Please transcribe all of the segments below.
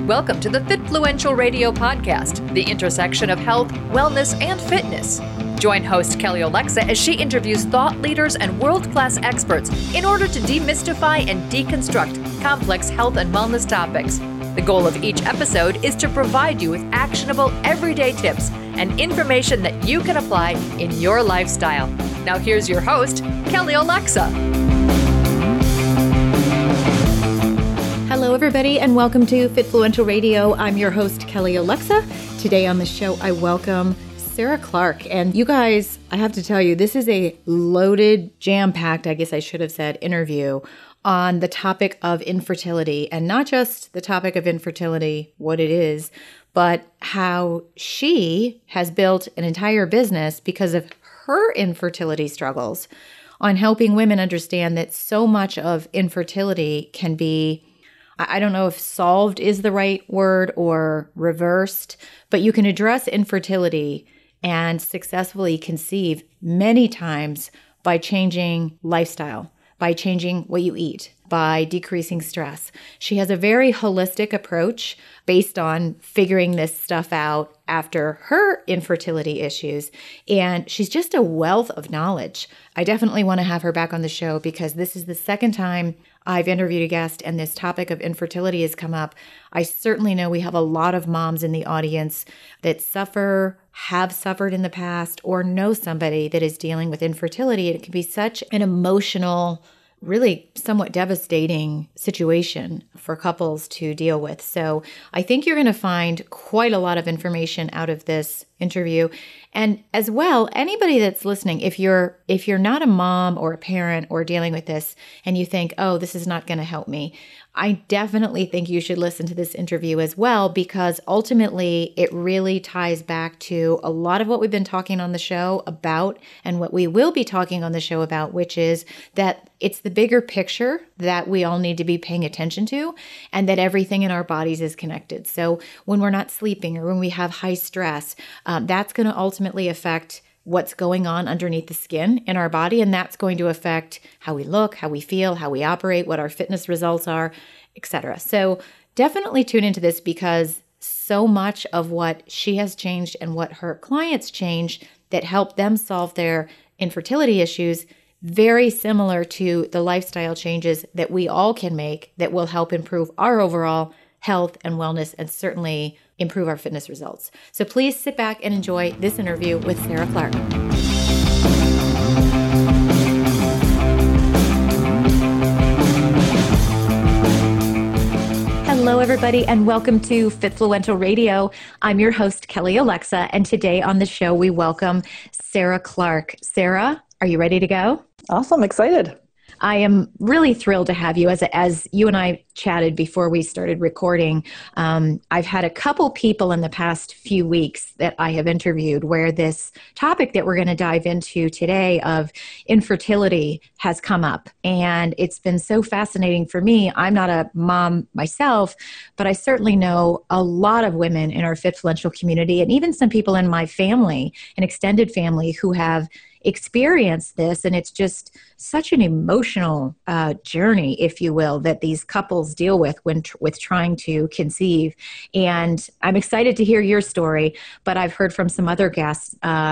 Welcome to the Fitfluential Radio Podcast, the intersection of health, wellness, and fitness. Join host Kelly Alexa as she interviews thought leaders and world-class experts in order to demystify and deconstruct complex health and wellness topics. The goal of each episode is to provide you with actionable, everyday tips and information that you can apply in your lifestyle. Now here's your host, Kelly Alexa. Hello, everybody, and welcome to Fitfluential Radio. I'm your host, Kelly Alexa. Today on the show, I welcome Sarah Clark. And you guys, I have to tell you, this is a loaded, jam-packed, I guess I should have said, interview on the topic of infertility. And not just the topic of infertility, what it is, but how she has built an entire business because of her infertility struggles on helping women understand that so much of infertility can be, I don't know if solved is the right word or reversed, but you can address infertility and successfully conceive many times by changing lifestyle, by changing what you eat, by decreasing stress. She has a very holistic approach based on figuring this stuff out after her infertility issues. And she's just a wealth of knowledge. I definitely want to have her back on the show because this is the second time I've interviewed a guest and this topic of infertility has come up. I certainly know we have a lot of moms in the audience that suffer, have suffered in the past, or know somebody that is dealing with infertility. And it can be such an emotional, really somewhat devastating situation for couples to deal with. So I think you're going to find quite a lot of information out of this interview. And as well, anybody that's listening, if you're not a mom or a parent or dealing with this and you think, oh, this is not going to help me, I definitely think you should listen to this interview as well, because ultimately it really ties back to a lot of what we've been talking on the show about and what we will be talking on the show about, which is that it's the bigger picture that we all need to be paying attention to, and that everything in our bodies is connected. So when we're not sleeping or when we have high stress, that's going to ultimately affect what's going on underneath the skin in our body. And that's going to affect how we look, how we feel, how we operate, what our fitness results are, etc. So definitely tune into this because so much of what she has changed and what her clients changed that help them solve their infertility issues, very similar to the lifestyle changes that we all can make that will help improve our overall health and wellness and certainly improve our fitness results. So please sit back and enjoy this interview with Sarah Clark. Hello, everybody, and welcome to Fitfluential Radio. I'm your host, Kelly Alexa, and today on the show, we welcome Sarah Clark. Sarah, are you ready to go? Awesome. Excited. I am really thrilled to have you. As you and I chatted before we started recording, I've had a couple people in the past few weeks that I have interviewed where this topic that we're going to dive into today of infertility has come up. And it's been so fascinating for me. I'm not a mom myself, but I certainly know a lot of women in our Fitfluential community and even some people in my family, an extended family, who have experience this, and it's just such an emotional journey, if you will, that these couples deal with when with trying to conceive. And I'm excited to hear your story, but I've heard from some other guests,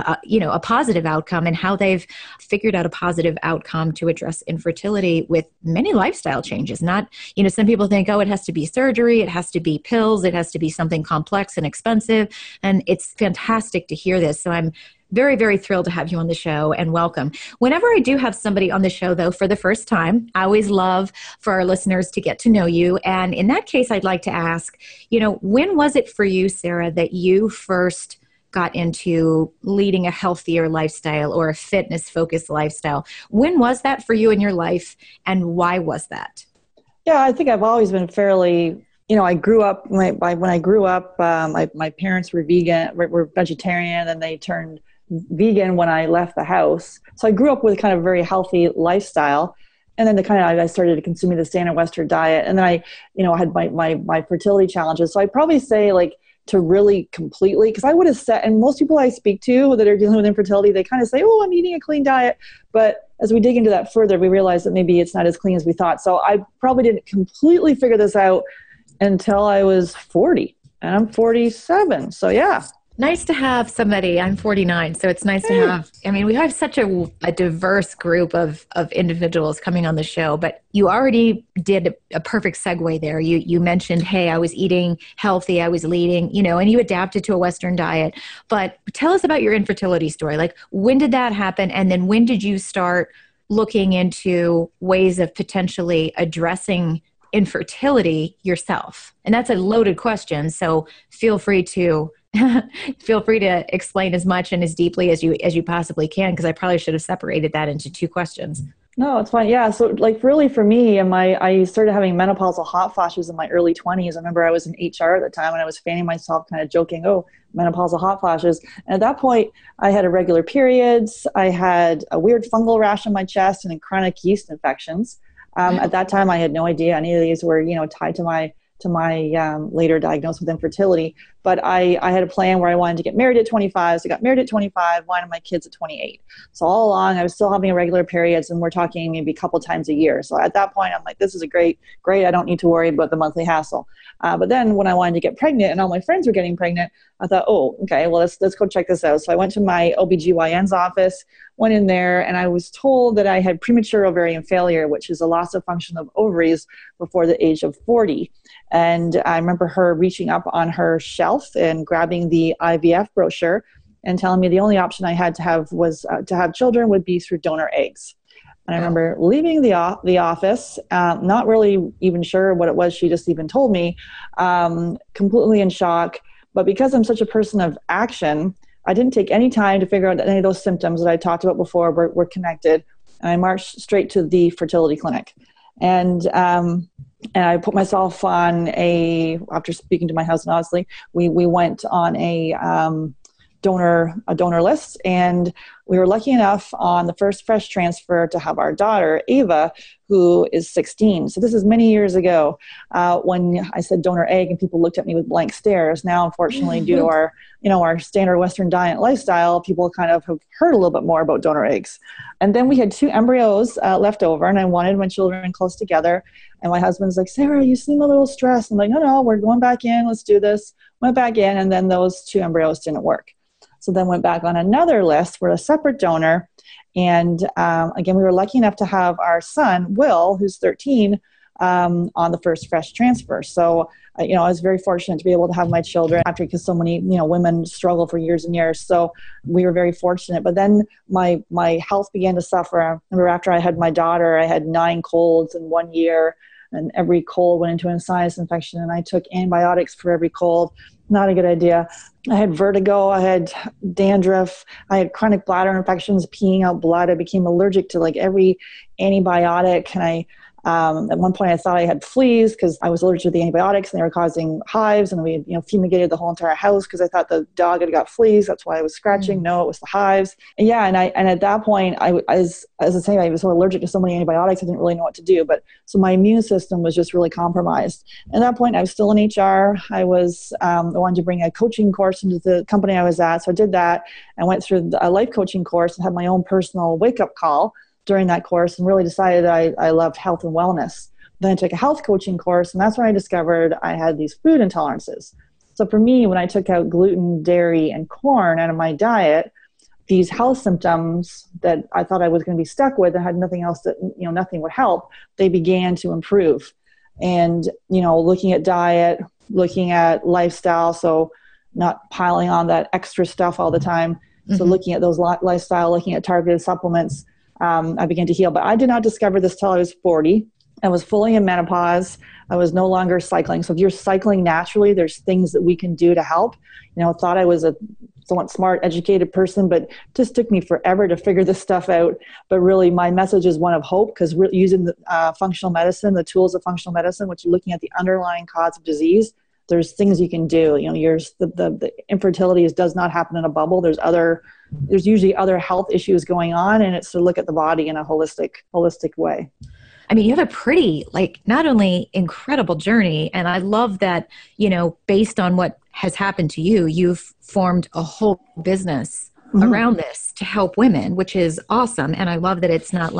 a positive outcome and how they've figured out a positive outcome to address infertility with many lifestyle changes. Not, some people think, oh, it has to be surgery, it has to be pills, it has to be something complex and expensive, and it's fantastic to hear this. So I'm very, very thrilled to have you on the show and welcome. Whenever I do have somebody on the show, though, for the first time, I always love for our listeners to get to know you. And in that case, I'd like to ask, when was it for you, Sarah, that you first got into leading a healthier lifestyle or a fitness-focused lifestyle? When was that for you in your life, and why was that? Yeah, I think I've always been fairly... I grew up, when I grew up, my parents were were vegetarian, and they turned vegan when I left the house. So I grew up with kind of a very healthy lifestyle. And then I started consuming the standard Western diet. And then I had my fertility challenges. So I'd probably say to really completely, because I would have said, and most people I speak to that are dealing with infertility, they kind of say, oh, I'm eating a clean diet. But as we dig into that further, we realize that maybe it's not as clean as we thought. So I probably didn't completely figure this out until I was 40, and I'm 47. So yeah. Nice to have somebody. I'm 49, so it's nice to have. I mean, we have such a diverse group of individuals coming on the show, but you already did a perfect segue there. You mentioned, hey, I was eating healthy, I was leading, and you adapted to a Western diet. But tell us about your infertility story. Like, when did that happen? And then when did you start looking into ways of potentially addressing infertility yourself? And that's a loaded question, so feel free to explain as much and as deeply as you possibly can, because I probably should have separated that into two questions. No, it's fine. Yeah. So like really for me, I started having menopausal hot flashes in my early 20s. I remember I was in HR at the time and I was fanning myself, kind of joking, oh, menopausal hot flashes. And at that point, I had irregular periods. I had a weird fungal rash on my chest and chronic yeast infections. At that time, I had no idea any of these were, tied to my later diagnosis with infertility. But I had a plan where I wanted to get married at 25. So I got married at 25, wanted my kids at 28. So all along, I was still having irregular periods, and we're talking maybe a couple times a year. So at that point, I'm like, this is a great. I don't need to worry about the monthly hassle. But then when I wanted to get pregnant and all my friends were getting pregnant, I thought, oh, okay, well, let's go check this out. So I went to my OBGYN's office, went in there, and I was told that I had premature ovarian failure, which is a loss of function of ovaries before the age of 40. And I remember her reaching up on her shelf and grabbing the IVF brochure and telling me the only option I had to have was to have children would be through donor eggs. And I remember leaving the office, not really even sure what it was she just even told me, completely in shock. But because I'm such a person of action, I didn't take any time to figure out that any of those symptoms that I talked about before were connected. And I marched straight to the fertility clinic. And I put myself on after speaking to my husband, honestly, we went on a donor list, and we were lucky enough on the first fresh transfer to have our daughter, Ava, who is 16. So this is many years ago when I said donor egg and people looked at me with blank stares. Now, unfortunately, due to our standard Western diet lifestyle, people kind of have heard a little bit more about donor eggs. And then we had 2 embryos left over, and I wanted my children close together. And my husband's like, Sarah, you seem a little stressed. I'm like, no, we're going back in. Let's do this. Went back in, and then those 2 embryos didn't work. So then went back on another list for a separate donor. And again, we were lucky enough to have our son, Will, who's 13, on the first fresh transfer. So, I was very fortunate to be able to have my children because so many, women struggle for years and years. So we were very fortunate. But then my health began to suffer. I remember after I had my daughter, I had 9 colds in 1 year. And every cold went into a sinus infection, and I took antibiotics for every cold. Not a good idea. I had vertigo, I had dandruff, I had chronic bladder infections, peeing out blood. I became allergic to like every antibiotic. And at one point I thought I had fleas because I was allergic to the antibiotics and they were causing hives. And we fumigated the whole entire house because I thought the dog had got fleas. That's why I was scratching. No, it was the hives. And and at that point, I was saying, I was so allergic to so many antibiotics, I didn't really know what to do. But so my immune system was just really compromised. At that point, I was still in HR. I wanted to bring a coaching course into the company I was at. So I did that. I went through a life coaching course and had my own personal wake-up call during that course, and really decided that I loved health and wellness. Then I took a health coaching course, and that's when I discovered I had these food intolerances. So for me, when I took out gluten, dairy, and corn out of my diet, these health symptoms that I thought I was going to be stuck with and had nothing else that, nothing would help, they began to improve. And, looking at diet, looking at lifestyle, so not piling on that extra stuff all the time. Mm-hmm. So looking at those lifestyle, looking at targeted supplements, I began to heal. But I did not discover this till I was 40. I was fully in menopause. I was no longer cycling. So if you're cycling naturally, there's things that we can do to help. Thought I was a somewhat smart, educated person, but just took me forever to figure this stuff out. But really, my message is one of hope, because we're using the functional medicine, the tools of functional medicine, which are looking at the underlying cause of disease. There's things you can do. The infertility does not happen in a bubble. There's usually other health issues going on, and it's to look at the body in a holistic way. I mean, you have a pretty, not only incredible journey, and I love that, based on what has happened to you, you've formed a whole business around this to help women, which is awesome. And I love that it's not like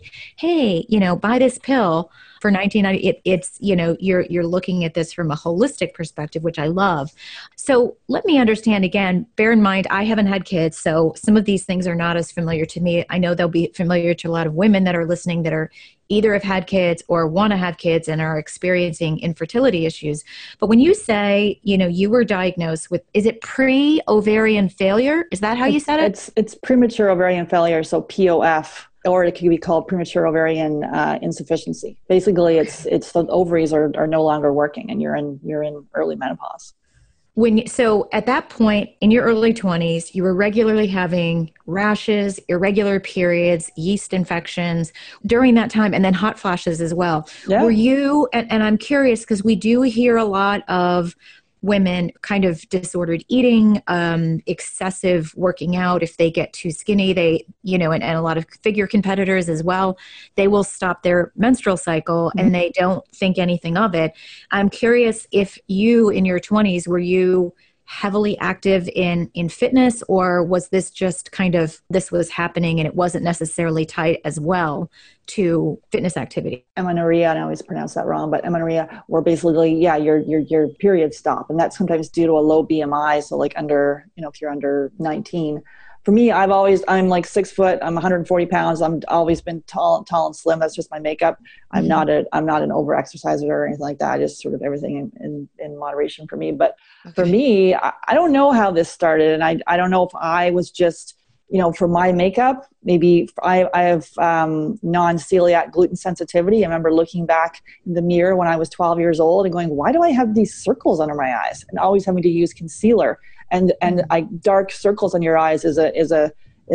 hey, buy this pill for $19.90. It's, you're looking at this from a holistic perspective, which I love. So let me understand again, bear in mind, I haven't had kids, so some of these things are not as familiar to me. I know they'll be familiar to a lot of women that are listening that are either have had kids or want to have kids and are experiencing infertility issues. But when you say, you were diagnosed with, is it pre-ovarian failure? Is that how you said it? It's premature ovarian failure, so POF, or it can be called premature ovarian insufficiency. Basically, it's the ovaries are no longer working, and you're in early menopause. So at that point in your early 20s, you were regularly having rashes, irregular periods, yeast infections during that time, and then hot flashes as well. Yeah. Were you, and I'm curious because we do hear a lot of women kind of disordered eating, excessive working out. If they get too skinny, and a lot of figure competitors as well, they will stop their menstrual cycle and they don't think anything of it. I'm curious if you in your 20s, were you heavily active in fitness, or was this just kind of, this was happening and it wasn't necessarily tied as well to fitness activity? Amenorrhea, and I always pronounce that wrong, but amenorrhea, where basically, your periods stop. And that's sometimes due to a low BMI. So like if you're under 19. For me, I'm like 6 foot, I'm 140 pounds. I'm always been tall and slim. That's just my makeup. I'm not an over exerciser or anything like that. Just sort of everything in moderation for me. But for me, I don't know how this started. And I don't know if I was just, for my makeup, maybe I have non-celiac gluten sensitivity. I remember looking back in the mirror when I was 12 years old and going, why do I have these circles under my eyes? And always having to use concealer. And dark circles on your eyes is a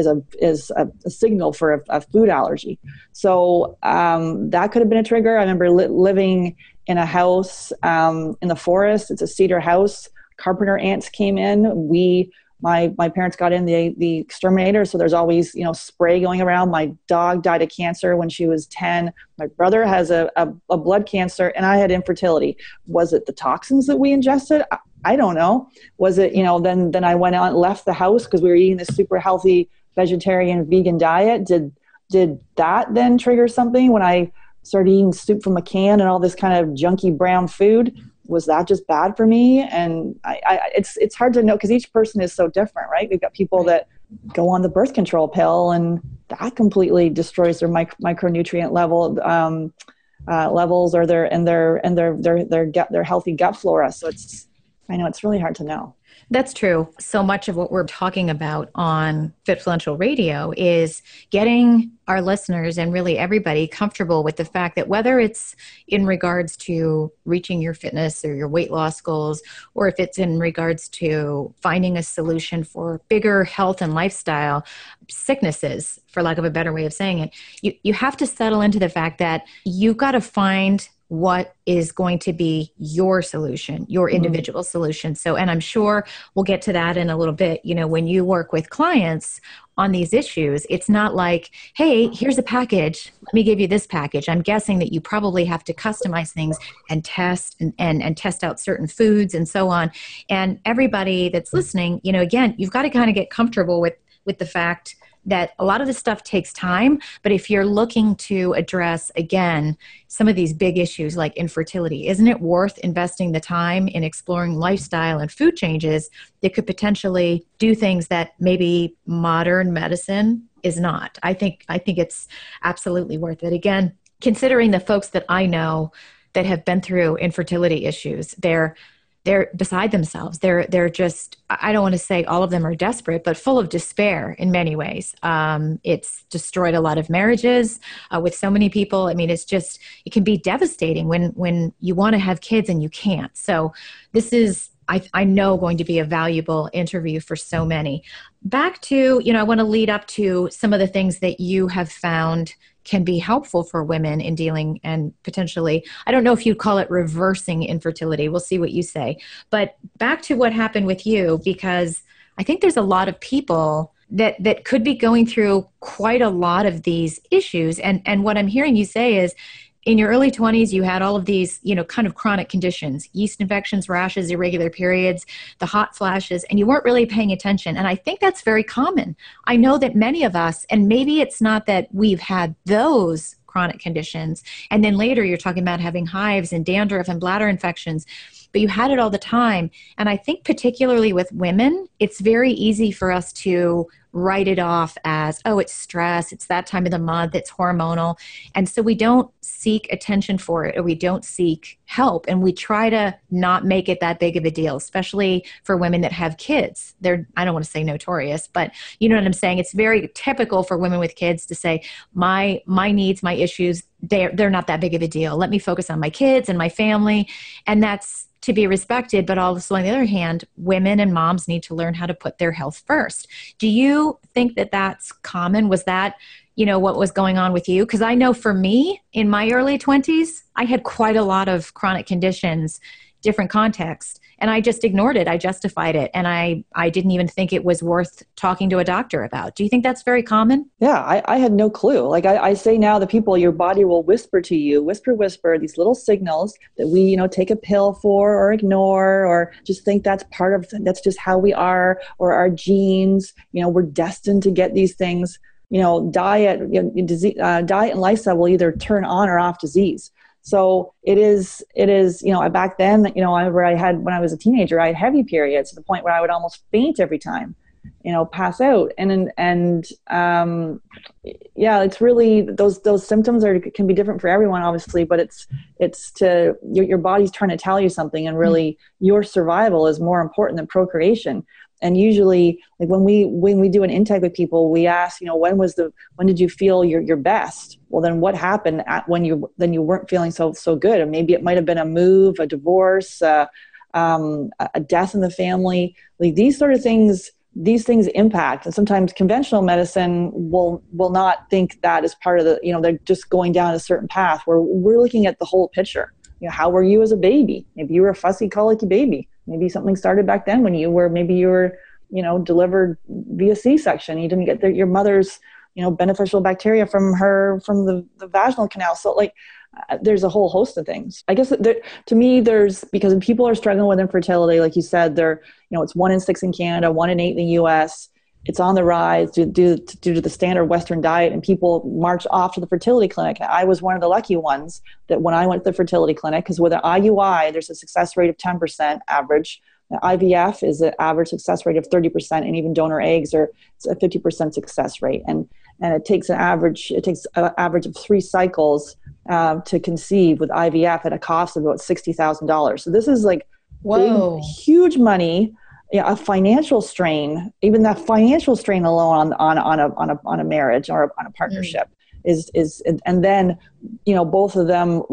signal for a food allergy. So that could have been a trigger. I remember living in a house in the forest. It's a cedar house. Carpenter ants came in. My parents got in the exterminator, so there's always spray going around. My dog died of cancer when she was 10. My brother has a blood cancer, and I had infertility. Was it the toxins that we ingested? I don't know. Was it, then I went out and left the house because we were eating this super healthy vegetarian vegan diet. Did that then trigger something when I started eating soup from a can and all this kind of junky brown food? Was that just bad for me? And it's hard to know because each person is so different, right? We've got people that go on the birth control pill and that completely destroys their micronutrient levels or their healthy gut flora. So I know it's really hard to know. That's true. So much of what we're talking about on Fitfluential Radio is getting our listeners and really everybody comfortable with the fact that whether it's in regards to reaching your fitness or your weight loss goals, or if it's in regards to finding a solution for bigger health and lifestyle sicknesses, for lack of a better way of saying it, you have to settle into the fact that you've got to find what is going to be your solution, your individual solution. So, and I'm sure we'll get to that in a little bit. When you work with clients on these issues, it's not like, hey, here's a package. Let me give you this package. I'm guessing that you probably have to customize things and test and test out certain foods and so on. And everybody that's listening, again, you've got to kind of get comfortable with the fact that a lot of this stuff takes time, but if you're looking to address, again, some of these big issues like infertility, isn't it worth investing the time in exploring lifestyle and food changes that could potentially do things that maybe modern medicine is not? I think it's absolutely worth it. Again, considering the folks that I know that have been through infertility issues, they're beside themselves. They're just, I don't want to say all of them are desperate, but full of despair in many ways. It's destroyed a lot of marriages with so many people. I mean, it can be devastating when you want to have kids and you can't. So this is, I know, going to be a valuable interview for so many. Back to, I want to lead up to some of the things that you have found can be helpful for women in dealing and potentially, I don't know if you'd call it reversing infertility. We'll see what you say. But back to what happened with you, because I think there's a lot of people that could be going through quite a lot of these issues. And what I'm hearing you say is in your early 20s, you had all of these, kind of chronic conditions, yeast infections, rashes, irregular periods, the hot flashes, and you weren't really paying attention. And I think that's very common. I know that many of us, and maybe it's not that we've had those chronic conditions, and then later you're talking about having hives and dandruff and bladder infections, but you had it all the time. And I think particularly with women, it's very easy for us to write it off as, oh, it's stress, it's that time of the month, it's hormonal. And so we don't seek attention for it, or we don't seek help. And we try to not make it that big of a deal, especially for women that have kids. They're, I don't want to say notorious, but you know what I'm saying? It's very typical for women with kids to say, my needs, my issues, they're not that big of a deal. Let me focus on my kids and my family. And that's to be respected, but also on the other hand, women and moms need to learn how to put their health first. Do you think that that's common? Was that, what was going on with you? Because I know for me, in my early 20s, I had quite a lot of chronic conditions, different contexts, and I just ignored it. I justified it. And I didn't even think it was worth talking to a doctor about. Do you think that's very common? Yeah, I had no clue. Like I say now to people, your body will whisper to you, whisper, these little signals that we, take a pill for or ignore, or just think that's just how we are, or our genes, we're destined to get these things. Diet and lifestyle will either turn on or off disease. So it is, back then, when I was a teenager, I had heavy periods to the point where I would almost faint every time, pass out. It's really, those symptoms can be different for everyone, obviously, but it's your body's trying to tell you something, and really your survival is more important than procreation. And usually, like when we do an intake with people, we ask, when did you feel your best? Well, then what happened when you weren't feeling so good? And maybe it might have been a move, a divorce, a death in the family. Like these sort of things, these things impact. And sometimes conventional medicine will not think that as part of the, they're just going down a certain path, where we're looking at the whole picture. How were you as a baby? Maybe you were a fussy, colicky baby. Maybe something started back then when you were delivered via C-section. You didn't get your mother's, beneficial bacteria from the vaginal canal. So there's a whole host of things. I guess to me, because people are struggling with infertility, like you said, it's 1 in 6 in Canada, 1 in 8 in the US. It's on the rise due to the standard Western diet, and people march off to the fertility clinic. I was one of the lucky ones that when I went to the fertility clinic, because with an IUI, there's a success rate of 10% average. IVF is an average success rate of 30%, and even donor eggs it's a 50% success rate. And it takes an average of 3 cycles to conceive with IVF at a cost of about $60,000. So this is like whoa, big, huge money. A financial strain, even that financial strain alone on a marriage or on a partnership is, and then, both of them,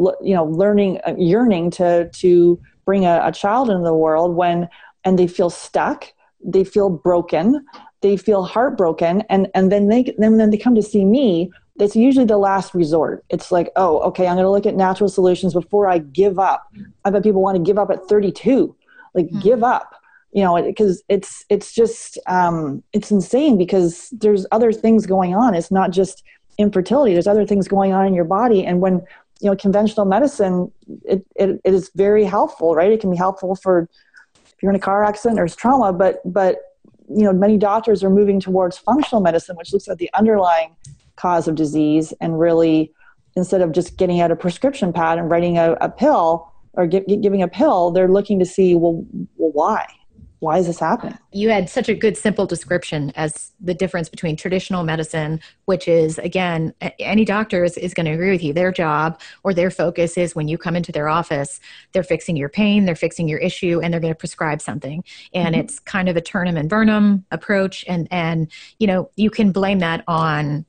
yearning to bring a child into the world and they feel stuck, they feel broken, they feel heartbroken. And then they come to see me. That's usually the last resort. It's like, oh, okay, I'm going to look at natural solutions before I give up. I bet people want to give up at 32, give up. Because it's just, it's insane, because there's other things going on. It's not just infertility. There's other things going on in your body. And when, conventional medicine, it is very helpful, right? It can be helpful if you're in a car accident, there's trauma, but many doctors are moving towards functional medicine, which looks at the underlying cause of disease, and really, instead of just getting out a prescription pad and writing a pill or giving a pill, they're looking to see, well, why? Why is this happening? You had such a good, simple description as the difference between traditional medicine, which is, again, any doctor is going to agree with you. Their job or their focus is when you come into their office, they're fixing your pain, they're fixing your issue, and they're going to prescribe something. And it's kind of a turn 'em and burn 'em approach. And you can blame that on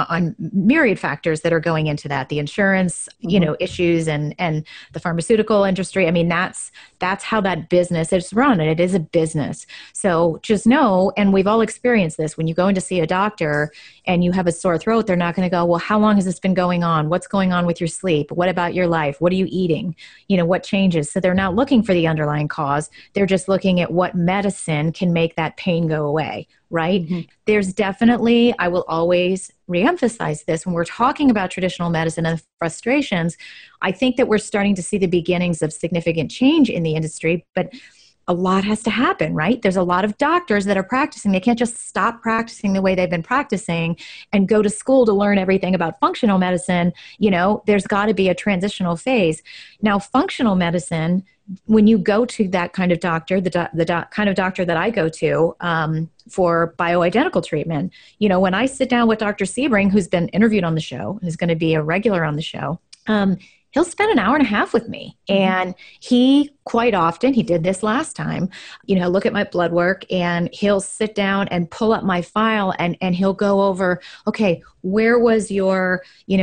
myriad factors that are going into that, the insurance, issues and the pharmaceutical industry. I mean, that's how that business is run, and it is a business. So just know, and we've all experienced this, when you go in to see a doctor and you have a sore throat, they're not going to go, well, how long has this been going on? What's going on with your sleep? What about your life? What are you eating? What changes? So they're not looking for the underlying cause. They're just looking at what medicine can make that pain go away. right? Mm-hmm. There's definitely, I will always reemphasize this when we're talking about traditional medicine and frustrations. I think that we're starting to see the beginnings of significant change in the industry, but a lot has to happen, right? There's a lot of doctors that are practicing. They can't just stop practicing the way they've been practicing and go to school to learn everything about functional medicine. There's got to be a transitional phase. Now, functional medicine, when you go to that kind of doctor, the kind of doctor that I go to for bioidentical treatment, when I sit down with Dr. Sebring, who's been interviewed on the show and is going to be a regular on the show, he'll spend an hour and a half with me. And he quite often, he did this last time, look at my blood work, and he'll sit down and pull up my file and he'll go over, okay, where was your,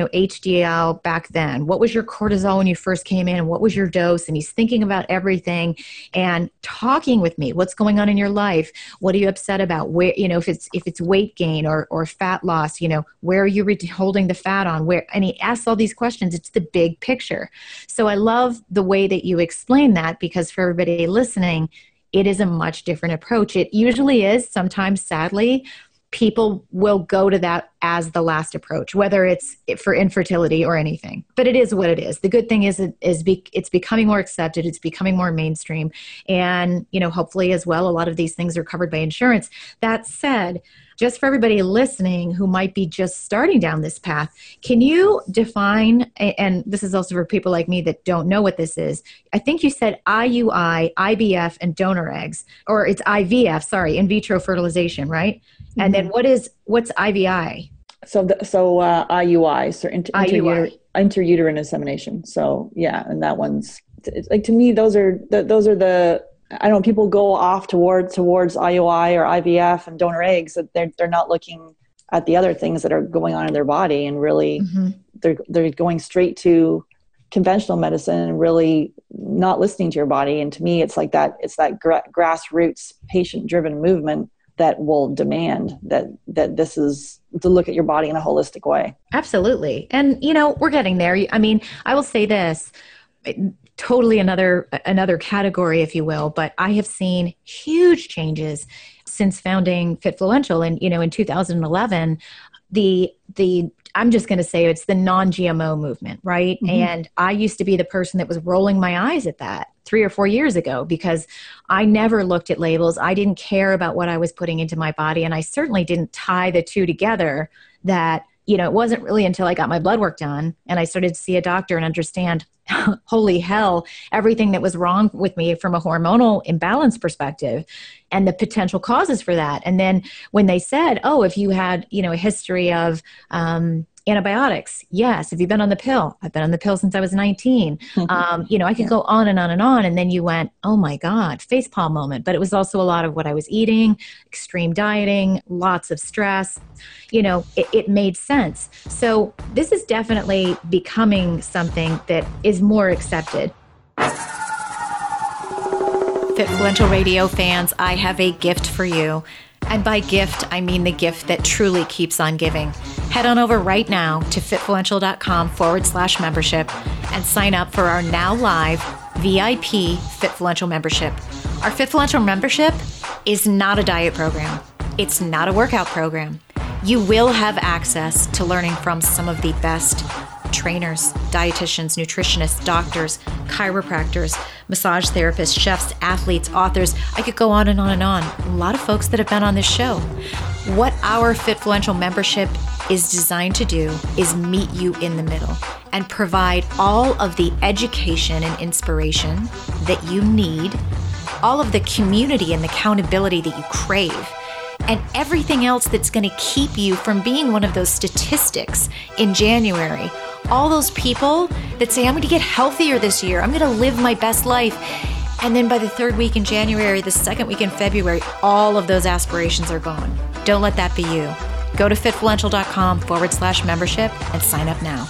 HDL back then? What was your cortisol when you first came in? What was your dose? And he's thinking about everything and talking with me. What's going on in your life? What are you upset about? Where, if it's weight gain or fat loss, where are you holding the fat on? And he asks all these questions. It's the big picture. So I love the way that you explain that, because for everybody listening, it is a much different approach. It usually is. Sometimes, sadly, people will go to that as the last approach, whether it's for infertility or anything. But it is what it is. The good thing is it's becoming more accepted. It's becoming more mainstream. And, hopefully as well, a lot of these things are covered by insurance. That said, just for everybody listening who might be just starting down this path, can you define, and this is also for people like me that don't know what this is, I think you said IUI, IVF, and donor eggs, or it's IVF, sorry, in vitro fertilization, right? Mm-hmm. And then what's IVI? So IUI, so intrauterine insemination. So yeah, and that one's, it's like, to me, those are the I don't know, people go off towards IUI or IVF and donor eggs, that they're not looking at the other things that are going on in their body, and really they're going straight to conventional medicine and really not listening to your body. And to me, it's like that, it's that grassroots patient driven movement that will demand that this is to look at your body in a holistic way. Absolutely. And, we're getting there. I mean, I will say this, totally another category, if you will, but I have seen huge changes since founding Fitfluential. And, in 2011, I'm just going to say it's the non-GMO movement, right? Mm-hmm. And I used to be the person that was rolling my eyes at that 3 or 4 years ago, because I never looked at labels. I didn't care about what I was putting into my body. And I certainly didn't tie the two together, that, it wasn't really until I got my blood work done and I started to see a doctor and understand, holy hell, everything that was wrong with me from a hormonal imbalance perspective and the potential causes for that. And then when they said, oh, if you had, a history of antibiotics, yes. Have you been on the pill? I've been on the pill since I was 19. I could go on and on and on. And then you went, oh my God, facepalm moment. But it was also a lot of what I was eating, extreme dieting, lots of stress. It made sense. So this is definitely becoming something that is more accepted. Fitfluential Radio fans, I have a gift for you. And by gift, I mean the gift that truly keeps on giving. Head on over right now to fitfluential.com/membership and sign up for our now live VIP Fitfluential membership. Our Fitfluential membership is not a diet program. It's not a workout program. You will have access to learning from some of the best trainers, dietitians, nutritionists, doctors, chiropractors, massage therapists, chefs, athletes, authors. I could go on and on and on. A lot of folks that have been on this show. What our Fitfluential membership is designed to do is meet you in the middle and provide all of the education and inspiration that you need, all of the community and accountability that you crave, and everything else that's going to keep you from being one of those statistics in January. All those people that say, I'm going to get healthier this year. I'm going to live my best life. And then by the 3rd week in January, the 2nd week in February, all of those aspirations are gone. Don't let that be you. Go to fitfluential.com/membership and sign up now.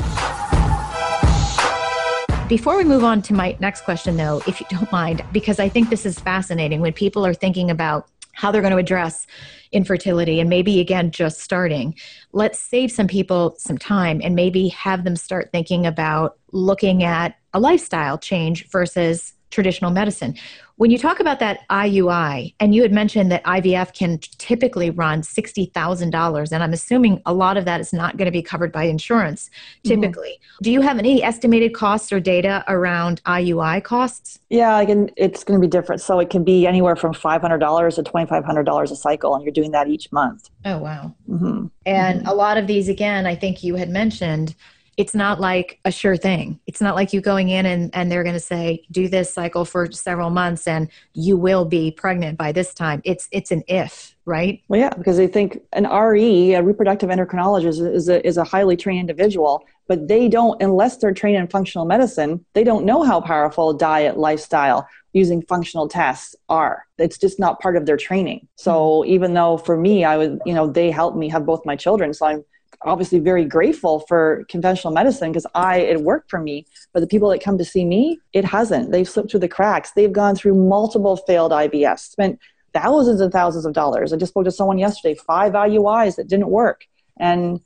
Before we move on to my next question, though, if you don't mind, because I think this is fascinating when people are thinking about how they're going to address infertility and maybe, again, just starting. Let's save some people some time and maybe have them start thinking about looking at a lifestyle change versus traditional medicine. When you talk about that IUI, and you had mentioned that IVF can typically run $60,000, and I'm assuming a lot of that is not going to be covered by insurance typically. Mm-hmm. Do you have any estimated costs or data around IUI costs? Yeah, it's going to be different. So it can be anywhere from $500 to $2,500 a cycle, and you're doing that each month. Oh, wow. Mm-hmm. And mm-hmm. a lot of these, again, I think you had mentioned, it's not like a sure thing. It's not like you going in and they're going to say, do this cycle for several months and you will be pregnant by this time. It's an if, right? Well, yeah, because they think an RE, a reproductive endocrinologist, is a highly trained individual, but they don't, unless they're trained in functional medicine, they don't know how powerful diet, lifestyle, using functional tests are. It's just not part of their training. So even though for me, they helped me have both my children. So I'm obviously very grateful for conventional medicine because it worked for me. But the people that come to see me, it hasn't. They've slipped through the cracks. They've gone through multiple failed IVFs, spent thousands and thousands of dollars. I just spoke to someone yesterday, 5 IUIs that didn't work. And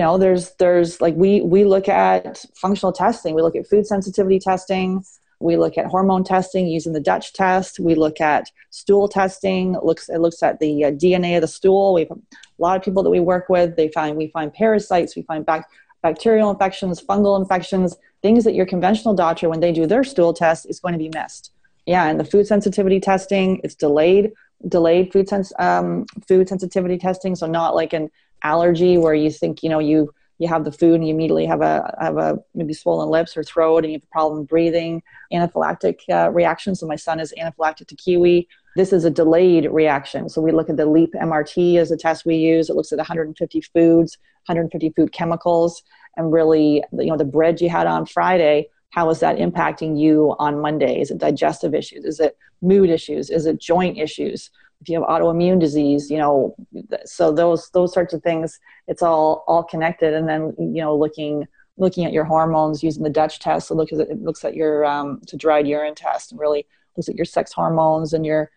there's like we look at functional testing. We look at food sensitivity testing. We look at hormone testing using the Dutch test. We look at stool testing. It looks at the DNA of the stool. We have a lot of people that we work with. We find parasites. We find bacterial infections, fungal infections, things that your conventional doctor, when they do their stool test, is going to be missed. Yeah, and the food sensitivity testing, it's delayed food sensitivity testing. So not like an allergy where you think you have the food and you immediately have a maybe swollen lips or throat and you have a problem breathing, anaphylactic reaction. So my son is anaphylactic to kiwi. This is a delayed reaction. So we look at the LEAP MRT as a test we use. It looks at 150 foods, 150 food chemicals, and really, the bread you had on Friday, how is that impacting you on Monday? Is it digestive issues? Is it mood issues? Is it joint issues? If you have autoimmune disease, so those sorts of things, it's all connected. And then, looking at your hormones using the Dutch test. So it looks at your, it's a dried urine test, and really looks at your sex hormones and your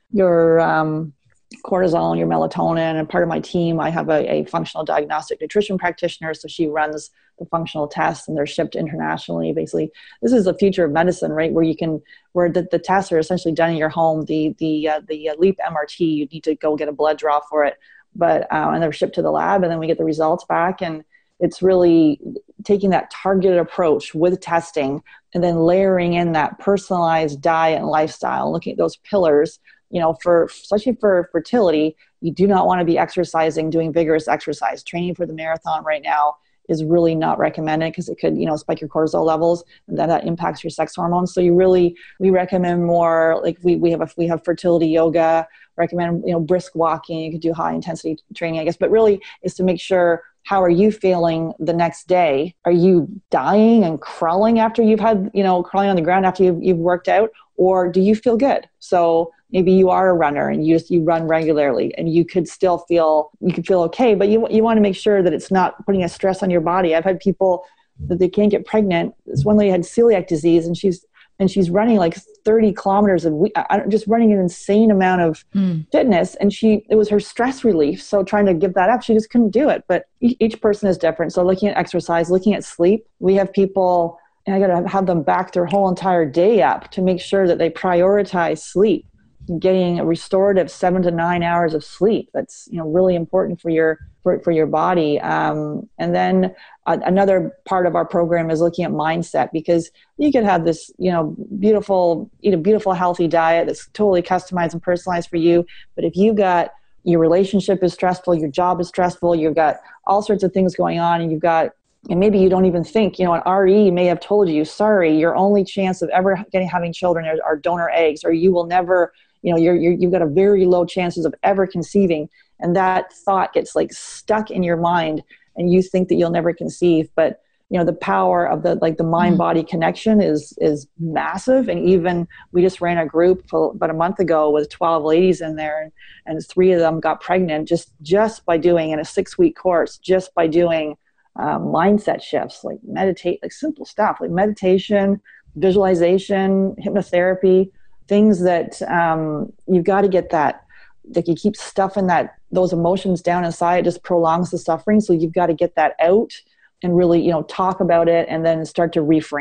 cortisol and your melatonin. And part of my team, I have a functional diagnostic nutrition practitioner. So she runs the functional tests and they're shipped internationally. Basically, this is the future of medicine, right? Where the tests are essentially done in your home. The LEAP MRT, you need to go get a blood draw for it, but and they're shipped to the lab, and then we get the results back. And it's really taking that targeted approach with testing and then layering in that personalized diet and lifestyle, looking at those pillars. Especially for fertility, you do not want to be exercising, doing vigorous exercise. Training for the marathon right now is really not recommended because it could, spike your cortisol levels, and that impacts your sex hormones. So we recommend more like we have fertility yoga, recommend, brisk walking. You could do high intensity training, I guess, but really is to make sure, how are you feeling the next day? Are you dying and crawling after you've had, crawling on the ground after you've worked out, or do you feel good? So maybe you are a runner and you run regularly and you could feel okay, but you want to make sure that it's not putting a stress on your body. I've had people that they can't get pregnant. This one lady had celiac disease and she's running like 30 kilometers a week, just running an insane amount of fitness. And it was her stress relief. So trying to give that up, she just couldn't do it. But each person is different. So looking at exercise, looking at sleep, we have people, and I got to have them back their whole entire day up to make sure that they prioritize sleep, getting a restorative 7 to 9 hours of sleep. That's, really important for your body. And then another part of our program is looking at mindset, because you could have this, eat a beautiful, healthy diet that's totally customized and personalized for you. But if you've got, your relationship is stressful, your job is stressful, you've got all sorts of things going on, and maybe you don't even think, an RE may have told you, sorry, your only chance of ever having children are donor eggs, or you will never, you've got a very low chances of ever conceiving. And that thought gets like stuck in your mind and you think that you'll never conceive. But, the power of the mind-body connection is massive. And even we just ran a group about a month ago with 12 ladies in there, and 3 of them got pregnant just by doing, in a 6-week course, just by doing mindset shifts, like simple stuff like meditation, visualization, hypnotherapy, things that you've got to get that, like you keep stuffing those emotions down inside, it just prolongs the suffering. So you've got to get that out and really, talk about it and then start to reframe it.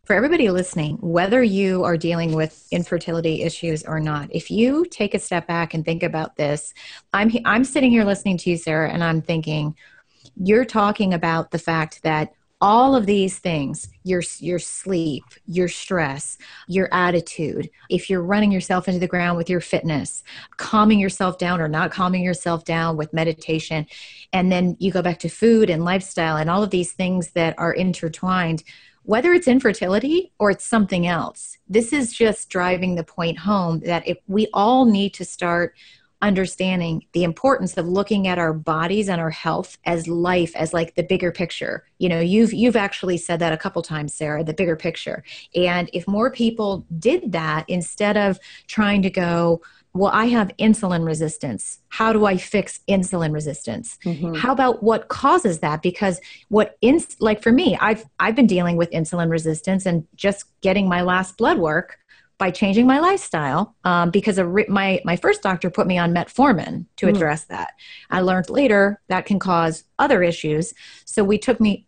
For everybody listening, whether you are dealing with infertility issues or not, if you take a step back and think about this, I'm sitting here listening to you, Sarah, and I'm thinking, you're talking about the fact that all of these things, your sleep, your stress, your attitude, if you're running yourself into the ground with your fitness, calming yourself down or not calming yourself down with meditation, and then you go back to food and lifestyle and all of these things that are intertwined, whether it's infertility or it's something else, this is just driving the point home that if we all need to start understanding the importance of looking at our bodies and our health as life, as like the bigger picture. You know, you've actually said that a couple times, Sarah, the bigger picture. And if more people did that, instead of trying to go, well, I have insulin resistance. How do I fix insulin resistance? Mm-hmm. How about what causes that? Because like for me, I've been dealing with insulin resistance and just getting my last blood work by changing my lifestyle, because my first doctor put me on metformin to address that. I learned later that can cause other issues. So my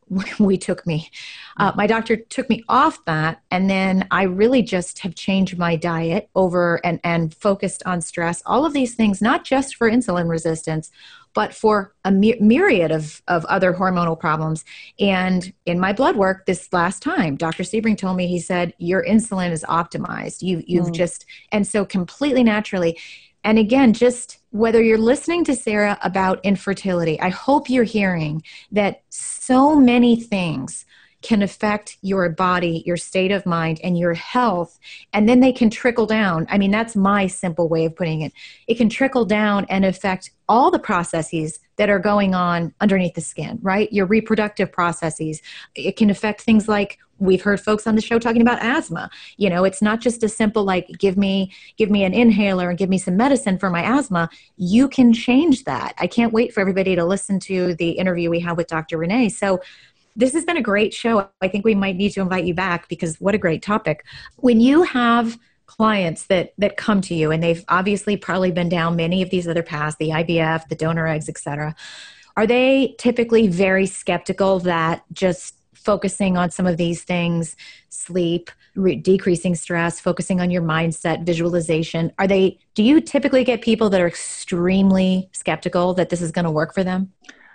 doctor took me off that. And then I really just have changed my diet over and focused on stress, all of these things, not just for insulin resistance, but for a myriad of other hormonal problems. And in my blood work this last time, Dr. Sebring told me, he said, your insulin is optimized. You've just, and so completely naturally. And again, just whether you're listening to Sarah about infertility, I hope you're hearing that so many things can affect your body, your state of mind, and your health. And then they can trickle down. I mean, that's my simple way of putting it. It can trickle down and affect all the processes that are going on underneath the skin, right? Your reproductive processes. It can affect things like, we've heard folks on the show talking about asthma. You know, it's not just a simple, like, give me an inhaler and give me some medicine for my asthma. You can change that. I can't wait for everybody to listen to the interview we had with Dr. Renee. So this has been a great show. I think we might need to invite you back because what a great topic. When you have clients that come to you, and they've obviously probably been down many of these other paths, the IVF, the donor eggs, et cetera, are they typically very skeptical that just focusing on some of these things, sleep, decreasing stress, focusing on your mindset, visualization, do you typically get people that are extremely skeptical that this is going to work for them?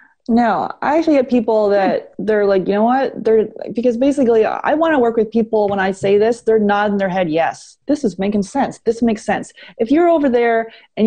No, I actually get people that they're like, you know what? Because basically I want to work with people when I say this, they're nodding their head. Yes, this is making sense. This makes sense. If you're over there and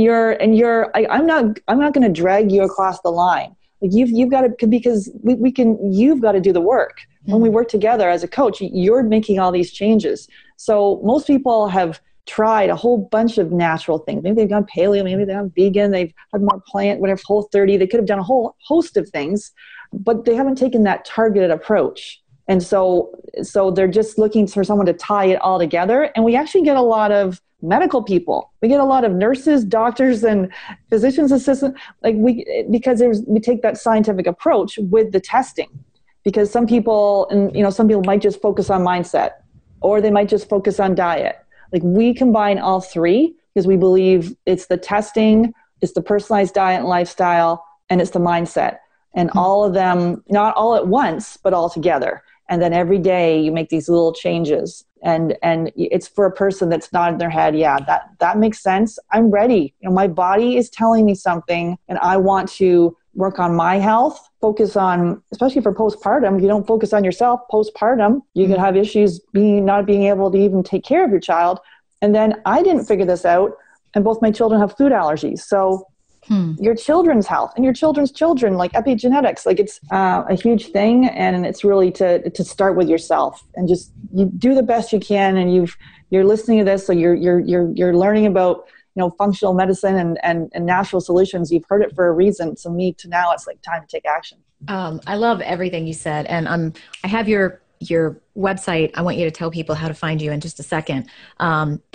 I'm not going to drag you across the line. Like you've got to, because you've got to do the work. When we work together as a coach, you're making all these changes. So most people have tried a whole bunch of natural things. Maybe they've gone paleo, maybe they've gone vegan, they've had more plant, whatever, Whole30. They could have done a whole host of things, but they haven't taken that targeted approach. And so they're just looking for someone to tie it all together. And we actually get a lot of medical people. We get a lot of nurses, doctors, and physicians assistants, because we take that scientific approach with the testing. Because some people might just focus on mindset, or they might just focus on diet. Like we combine all three because we believe it's the testing, it's the personalized diet and lifestyle, and it's the mindset. And all of them, not all at once, but all together. And then every day you make these little changes. And it's for a person that's nodding their head, yeah, that makes sense. I'm ready. My body is telling me something, and I want to work on my health, focus on, especially for postpartum, if you don't focus on yourself, postpartum, you could have issues not being able to even take care of your child. And then I didn't figure this out, and both my children have food allergies. So your children's health and your children's children, like epigenetics, like it's a huge thing. And it's really to start with yourself and just you do the best you can. And you're listening to this, so you're learning about functional medicine and natural solutions. You've heard it for a reason. So now it's like time to take action. I love everything you said. And I have your website. I want you to tell people how to find you in just a second. But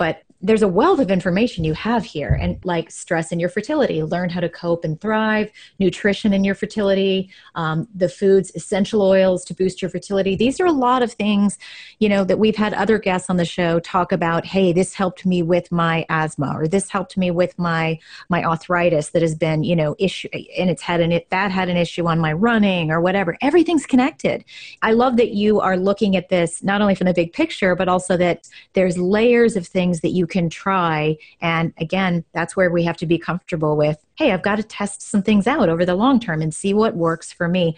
there's a wealth of information you have here, and like stress in your fertility, learn how to cope and thrive, nutrition in your fertility, the foods, essential oils to boost your fertility. These are a lot of things, that we've had other guests on the show talk about. Hey, this helped me with my asthma, or this helped me with my arthritis that has been, issue, and that had an issue on my running or whatever. Everything's connected. I love that you are looking at this not only from the big picture, but also that there's layers of things that you can try. And again, that's where we have to be comfortable with, hey, I've got to test some things out over the long term and see what works for me.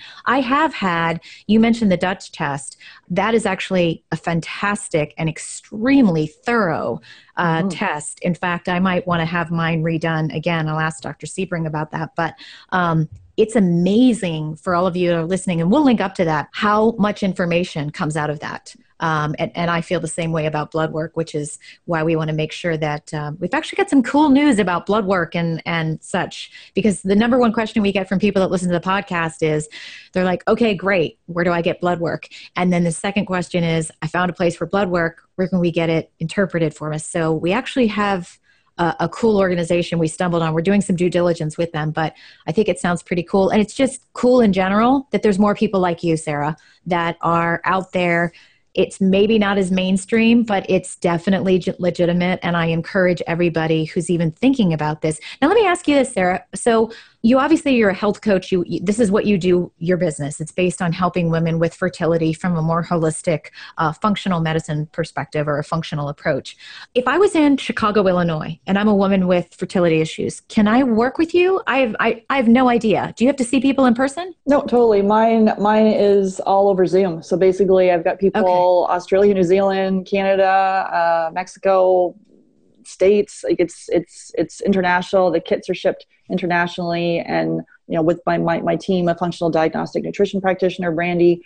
You mentioned the Dutch test. That is actually a fantastic and extremely thorough test. In fact, I might want to have mine redone again. I'll ask Dr. Sebring about that. But it's amazing for all of you that are listening, and we'll link up to that, how much information comes out of that. And I feel the same way about blood work, which is why we want to make sure that we've actually got some cool news about blood work and such, because the number one question we get from people that listen to the podcast is, they're like, okay, great. Where do I get blood work? And then the second question is, I found a place for blood work. Where can we get it interpreted for us? So we actually have a cool organization we stumbled on. We're doing some due diligence with them, but I think it sounds pretty cool. And it's just cool in general that there's more people like you, Sarah, that are out there. It's maybe not as mainstream, but it's definitely legitimate. And I encourage everybody who's even thinking about this. Now, let me ask you this, Sarah. So you're a health coach. This is what you do, your business. It's based on helping women with fertility from a more holistic, functional medicine perspective, or a functional approach. If I was in Chicago, Illinois, and I'm a woman with fertility issues, can I work with you? I have no idea. Do you have to see people in person? No, totally. Mine is all over Zoom. So basically I've got people, Australia, New Zealand, Canada, Mexico, States. Like it's international. The kits are shipped internationally, and with my team, a functional diagnostic nutrition practitioner, Brandy,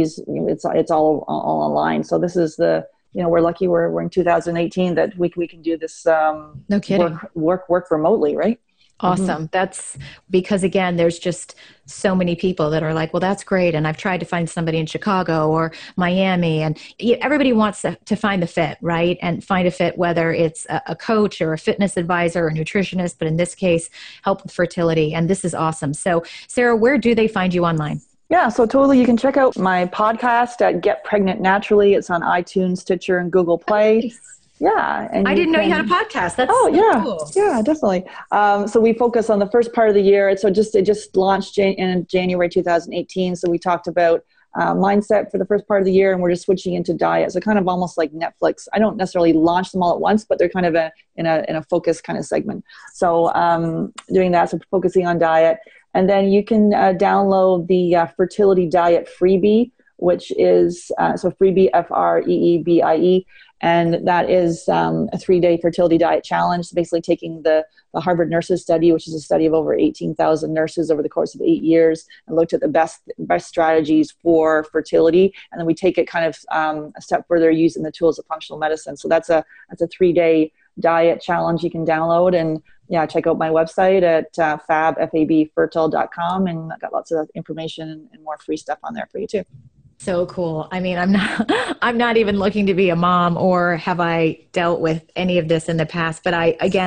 it's all online. So this is we're lucky we're in 2018 that we can do this. No kidding. Work remotely, right? Awesome. Mm-hmm. That's because, again, there's just so many people that are like, well, that's great. And I've tried to find somebody in Chicago or Miami, and everybody wants to find the fit, right? And find a fit, whether it's a coach or a fitness advisor or a nutritionist, but in this case, help with fertility. And this is awesome. So Sarah, where do they find you online? Yeah, so totally. You can check out my podcast at Get Pregnant Naturally. It's on iTunes, Stitcher, and Google Play. Nice. Yeah. And I didn't know you had a podcast. That's yeah. Cool. Yeah, definitely. So we focus on the first part of the year. So it just launched in January 2018. So we talked about mindset for the first part of the year, and we're just switching into diet. So kind of almost like Netflix. I don't necessarily launch them all at once, but they're kind of in a focus kind of segment. So doing that, so focusing on diet. And then you can download the fertility diet freebie, which is so freebie, FREEBIE. And that is a 3-day fertility diet challenge, basically taking the Harvard Nurses Study, which is a study of over 18,000 nurses over the course of 8 years, and looked at the best strategies for fertility. And then we take it kind of a step further using the tools of functional medicine. So that's a 3-day diet challenge you can download. And check out my website at fabfertile.com. And I've got lots of information and more free stuff on there for you too. So cool. I mean, I'm not even looking to be a mom, or have I dealt with any of this in the past, but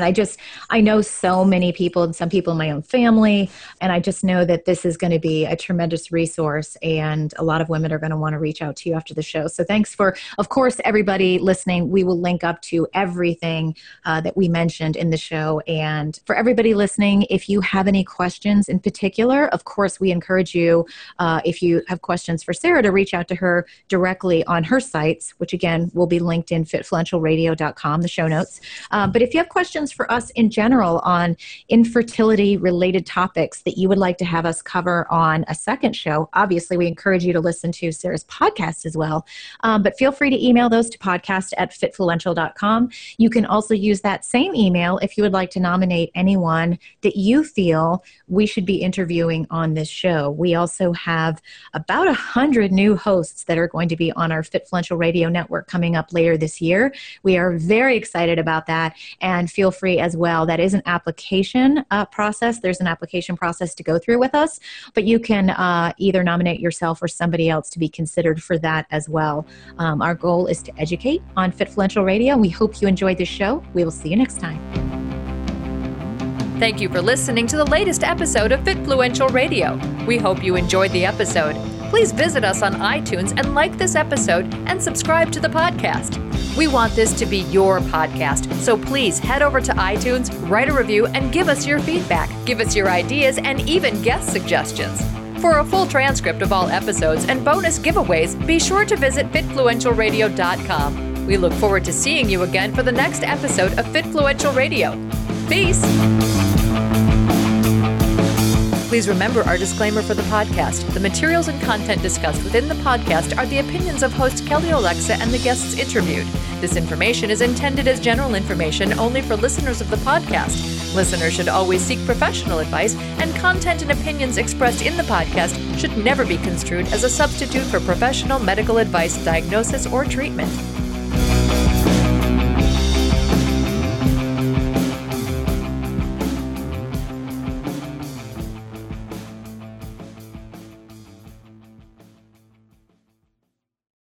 I know so many people, and some people in my own family, and I just know that this is going to be a tremendous resource, and a lot of women are going to want to reach out to you after the show. So thanks of course, everybody listening. We will link up to everything that we mentioned in the show. And for everybody listening, if you have any questions in particular, of course, we encourage you, if you have questions for Sarah, to reach out to her directly on her sites, which again will be linked in fitfluentialradio.com, the show notes. But if you have questions for us in general on infertility related topics that you would like to have us cover on a second show, obviously we encourage you to listen to Sarah's podcast as well. But feel free to email those to podcast@fitfluential.com. You can also use that same email if you would like to nominate anyone that you feel we should be interviewing on this show. We also have about 100 new new hosts that are going to be on our Fitfluential Radio Network coming up later this year. We are very excited about that, and feel free as well. That is an application process. There's an application process to go through with us, but you can either nominate yourself or somebody else to be considered for that as well. Our goal is to educate on Fitfluential Radio. We hope you enjoyed this show. We will see you next time. Thank you for listening to the latest episode of Fitfluential Radio. We hope you enjoyed the episode. Please visit us on iTunes and like this episode and subscribe to the podcast. We want this to be your podcast, so please head over to iTunes, write a review, and give us your feedback. Give us your ideas and even guest suggestions. For a full transcript of all episodes and bonus giveaways, be sure to visit fitfluentialradio.com. We look forward to seeing you again for the next episode of Fitfluential Radio. Peace! Please remember our disclaimer for the podcast. The materials and content discussed within the podcast are the opinions of host Kelly Olexa and the guests interviewed. This information is intended as general information only for listeners of the podcast. Listeners should always seek professional advice, and content and opinions expressed in the podcast should never be construed as a substitute for professional medical advice, diagnosis, or treatment.